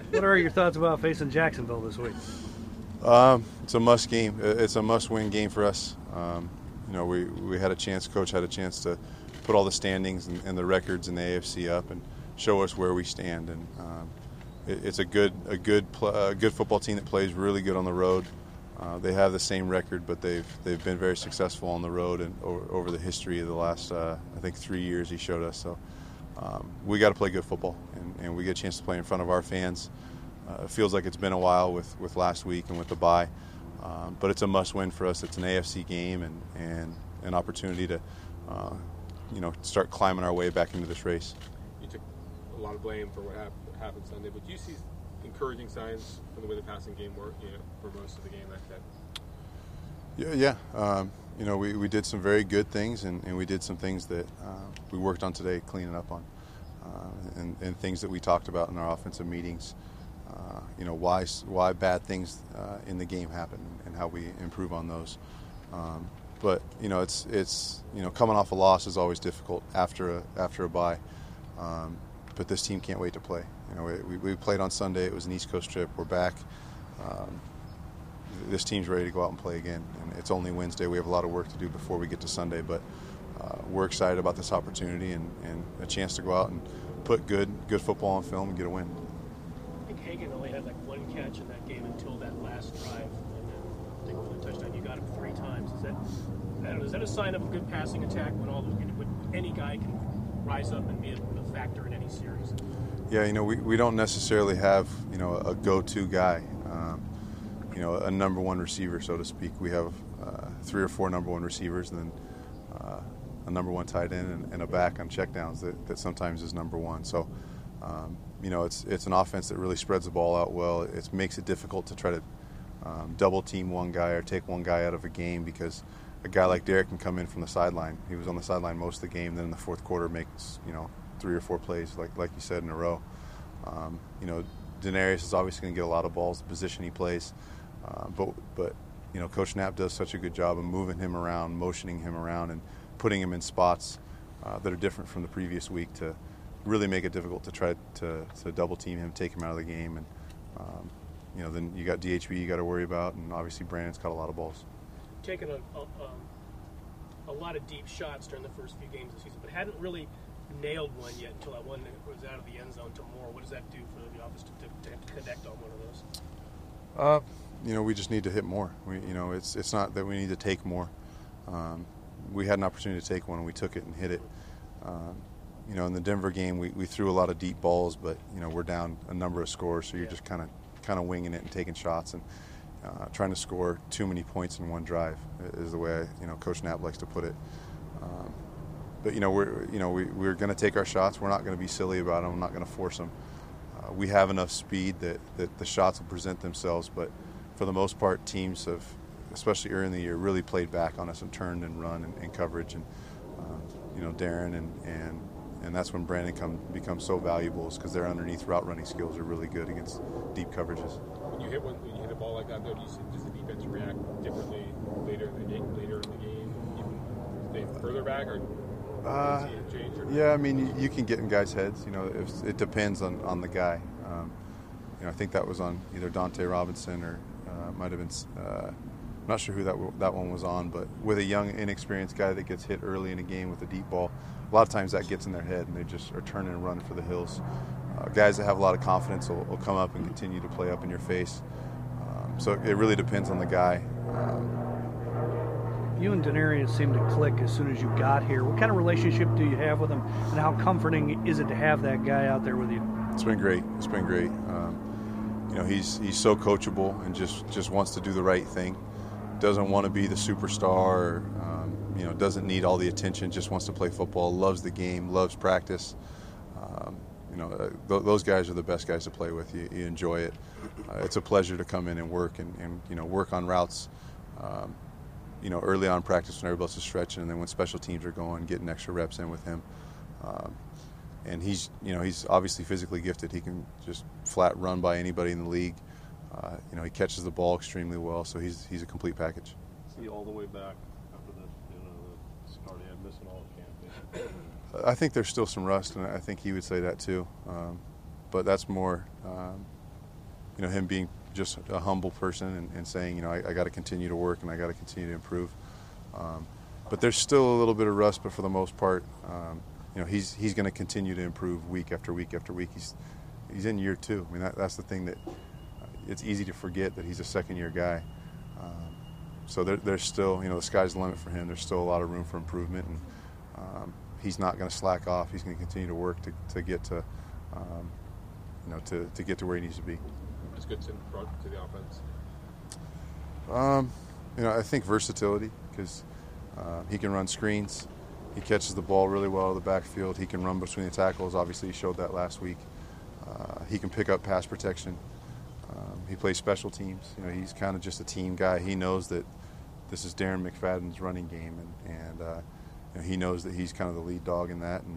What are your thoughts about facing Jacksonville this week? It's a must game. It's a must-win game for us. We had a chance. Coach had a chance to put all the standings and the records in the AFC up and show us where we stand. And it's a good football team that plays really good on the road. They have the same record, but they've been very successful on the road and over the history of the last I think 3 years. He showed us so. We got to play good football, and we get a chance to play in front of our fans. It feels like it's been a while with last week and with the bye, but it's a must-win for us. It's an AFC game and an opportunity to, start climbing our way back into this race. You took a lot of blame for what happened Sunday, but do you see encouraging signs from the way the passing game worked, for most of the game like that? Yeah. We did some very good things, and we did some things that we worked on today, cleaning up on, and things that we talked about in our offensive meetings. Why bad things in the game happen and how we improve on those. But it's coming off a loss is always difficult after a bye. But this team can't wait to play. We played on Sunday. It was an East Coast trip. We're back. This team's ready to go out and play again. And it's only Wednesday. We have a lot of work to do before we get to Sunday. But we're excited about this opportunity and a chance to go out and put good football on film and get a win. I think Hagan only had like one catch in that game until that last drive, and then I think for the touchdown you got him 3 times. Is that a sign of a good passing attack when any guy can rise up and be a factor in any series? Yeah, we don't necessarily have a go-to guy, a number one receiver, so to speak. We have 3 or 4 number one receivers, and then a number one tight end and a back on checkdowns that sometimes is number one. So. It's an offense that really spreads the ball out well. It makes it difficult to try to double team one guy or take one guy out of a game because a guy like Derek can come in from the sideline. He was on the sideline most of the game. Then in the fourth quarter makes 3 or 4 plays like you said in a row. Denarius is obviously going to get a lot of balls, the position he plays, but Coach Knapp does such a good job of moving him around, motioning him around, and putting him in spots that are different from the previous week to really make it difficult to try to double team him, take him out of the game, and then you got DHB you got to worry about, and obviously Brandon's caught a lot of balls. Taken a lot of deep shots during the first few games of the season, but hadn't really nailed one yet until that one was out of the end zone to Moore. What does that do for the offense to connect on one of those? We just need to hit more. It's not that we need to take more. We had an opportunity to take one, and we took it and hit it. In the Denver game, we threw a lot of deep balls, but we're down a number of scores, so you're just kind of winging it and taking shots and trying to score too many points in one drive is the way Coach Knapp likes to put it. But we're going to take our shots. We're not going to be silly about them. I'm not going to force them. We have enough speed that the shots will present themselves, but for the most part, teams have, especially early in the year, really played back on us and turned and run and coverage and Darren and that's when Brandon becomes so valuable, is because their underneath route running skills are really good against deep coverages. When you hit a ball like that, though, does the defense react differently later in the game, even stay further back, or see it change? Or yeah, I mean, you can get in guys' heads. It depends on the guy. I think that was on either Dante Robinson or might have been. I'm not sure who that one was on, but with a young, inexperienced guy that gets hit early in a game with a deep ball, a lot of times that gets in their head and they just are turning and running for the hills. Guys that have a lot of confidence will come up and continue to play up in your face. So it really depends on the guy. You and Denarius seemed to click as soon as you got here. What kind of relationship do you have with him, and how comforting is it to have that guy out there with you? It's been great. He's so coachable and just wants to do the right thing. Doesn't want to be the superstar, doesn't need all the attention, just wants to play football, loves the game, loves practice. Those guys are the best guys to play with. You enjoy it. It's a pleasure to come in and work and work on routes, early on practice when everybody else is stretching, and then when special teams are going, getting extra reps in with him. And he's obviously physically gifted. He can just flat run by anybody in the league. He catches the ball extremely well, so he's a complete package. See all the way back after the start he had missing all of camp. I think there's still some rust, and I think he would say that too. But that's more him being just a humble person and saying, I got to continue to work and I got to continue to improve. But there's still a little bit of rust, but for the most part, he's going to continue to improve week after week after week. He's in year 2. I mean, that's the thing that it's easy to forget that he's a second-year guy. So there's still, the sky's the limit for him. There's still a lot of room for improvement, and he's not going to slack off. He's going to continue to work to get to, to get to where he needs to be. What's Goodson brought to the offense? I think versatility, because he can run screens. He catches the ball really well out of the backfield. He can run between the tackles. Obviously, he showed that last week. He can pick up pass protection. He plays special teams. He's kind of just a team guy. He knows that this is Darren McFadden's running game, and he knows that he's kind of the lead dog in that,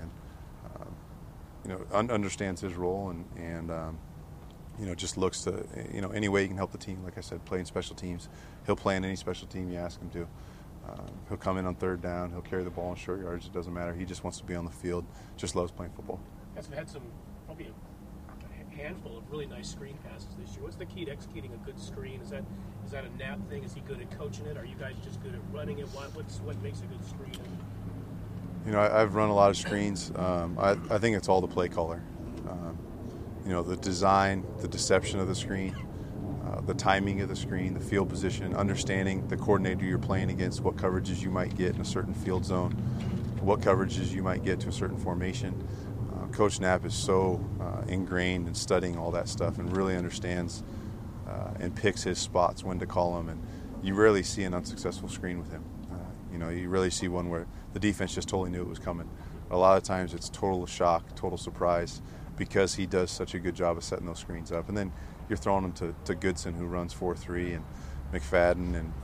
and understands his role, and just looks to any way he can help the team. Like I said, playing special teams, he'll play in any special team you ask him to. He'll come in on third down. He'll carry the ball in short yards. It doesn't matter. He just wants to be on the field. Just loves playing football. You guys have had probably a handful of really nice screen passes this year. What's the key to executing a good screen? Is that a Knapp thing? Is he good at coaching it? Are you guys just good at running it? What makes a good screen? I've run a lot of screens. I think it's all the play caller. The design, the deception of the screen, the timing of the screen, the field position, understanding the coordinator you're playing against, what coverages you might get in a certain field zone, what coverages you might get to a certain formation. Coach Knapp is so ingrained in studying all that stuff and really understands and picks his spots when to call them. And you rarely see an unsuccessful screen with him. You really see one where the defense just totally knew it was coming. A lot of times it's total shock, total surprise, because he does such a good job of setting those screens up. And then you're throwing them to Goodson, who runs 4-3, and McFadden, and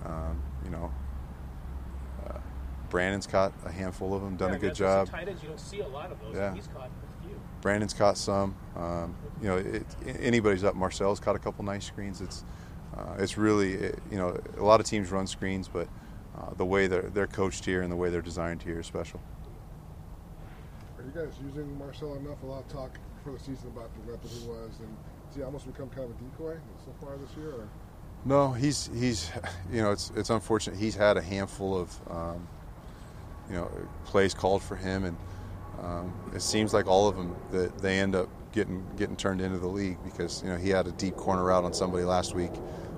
Brandon's caught a handful of them, done a good job. Tight ends, you don't see a lot of those. Yeah. He's caught a few. Brandon's caught some. Anybody's up. Marcel's caught a couple nice screens. It's really, a lot of teams run screens, but the way they're coached here and the way they're designed here is special. Are you guys using Marcel enough? A lot of talk for the season about the weapon he was, and has he almost become kind of a decoy so far this year? Or? No, he's it's unfortunate. He's had a handful of plays called for him, and it seems like all of them that they end up getting turned into the league, because he had a deep corner route on somebody last week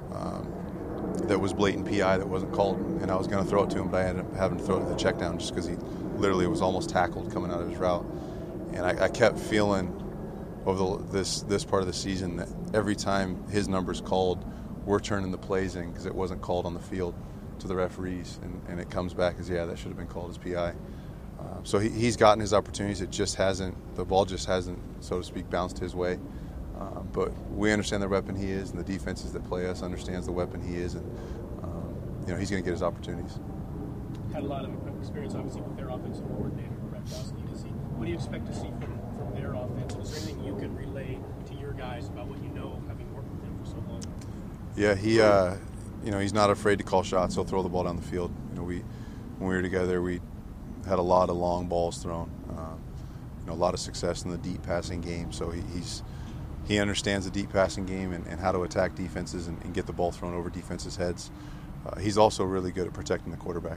that was blatant PI that wasn't called, and I was going to throw it to him, but I ended up having to throw it to the check down just because he literally was almost tackled coming out of his route. And I kept feeling over this part of the season that every time his number's called, we're turning the plays in because it wasn't called on the field to the referees, and it comes back as, that should have been called as PI. So he's gotten his opportunities. The ball just hasn't, so to speak, bounced his way. But we understand the weapon he is, and the defenses that play us understands the weapon he is, and he's going to get his opportunities. Had a lot of experience, obviously, with their offensive coordinator, Brett Gosley. What do you expect to see from their offense? Is there anything you can relay to your guys about what you know, having worked with him for so long? Yeah, he's not afraid to call shots. He'll throw the ball down the field. When we were together, we had a lot of long balls thrown. A lot of success in the deep passing game. So he understands the deep passing game and how to attack defenses and get the ball thrown over defenses' heads. He's also really good at protecting the quarterback.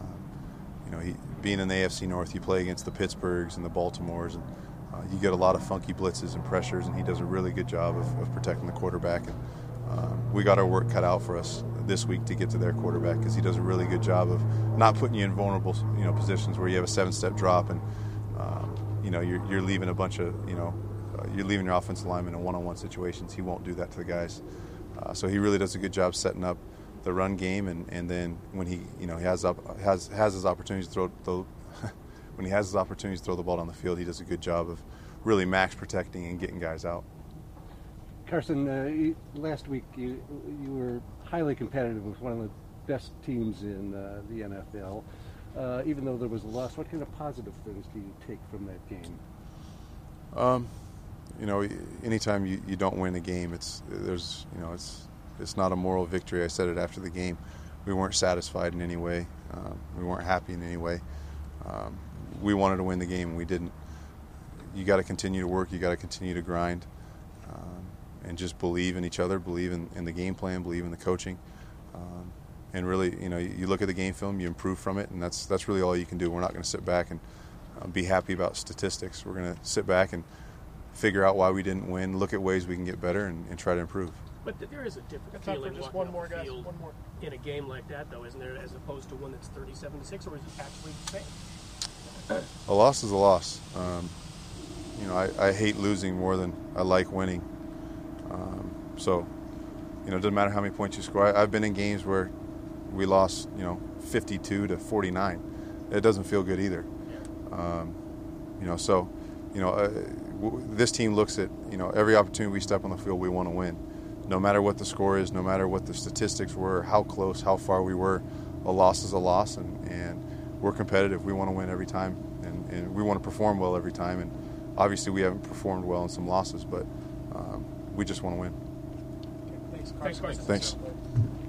Being in the AFC North, you play against the Pittsburghs and the Baltimores, and you get a lot of funky blitzes and pressures, and he does a really good job of protecting the quarterback. And we got our work cut out for us this week to get to their quarterback, because he does a really good job of not putting you in vulnerable positions where you have a 7-step drop and you're leaving a bunch of you're leaving your offensive lineman in one-on-one situations. He won't do that to the guys. So he really does a good job setting up the run game, and then when he has his opportunities to throw when he has his opportunities to throw the ball down the field, he does a good job of really max protecting and getting guys out. Carson, last week you were highly competitive with one of the best teams in the NFL. Even though there was a loss, what kind of positive things do you take from that game? Anytime you don't win a game, it's not a moral victory. I said it after the game. We weren't satisfied in any way. We weren't happy in any way. We wanted to win the game, and we didn't. You got to continue to work. You got to continue to grind. and just believe in each other, believe in the game plan, believe in the coaching. And really, you look at the game film, you improve from it, and that's really all you can do. We're not going to sit back and be happy about statistics. We're going to sit back and figure out why we didn't win, look at ways we can get better, and try to improve. But there is a different feeling just one more field in a game like that, though, isn't there, as opposed to one that's 37-6, or is it actually the same? A loss is a loss. I hate losing more than I like winning. So, it doesn't matter how many points you score. I've been in games where we lost, 52-49. It doesn't feel good either. This team looks at, every opportunity we step on the field, we want to win. No matter what the score is, no matter what the statistics were, how close, how far we were, a loss is a loss, and we're competitive. We want to win every time, and we want to perform well every time. And obviously we haven't performed well in some losses, but we just want to win. Okay, thanks, Carson. Thanks.